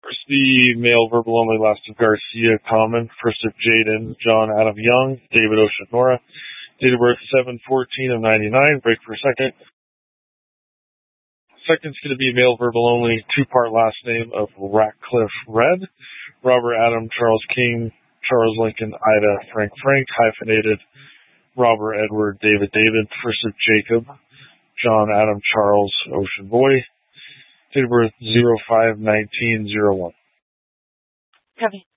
First, the male verbal only, last of Garcia Common. First of Jaden John Adam Young, David Ocean Nora. Date of birth 7/14 of 99. Break for a second. Second's going to be male verbal only, two-part last name of Ratcliffe Red. Robert Adam Charles King, Charles Lincoln Ida Frank hyphenated. Robert Edward David First of Jacob John Adam Charles Ocean Boy. Date of birth 05/19/01. Copy.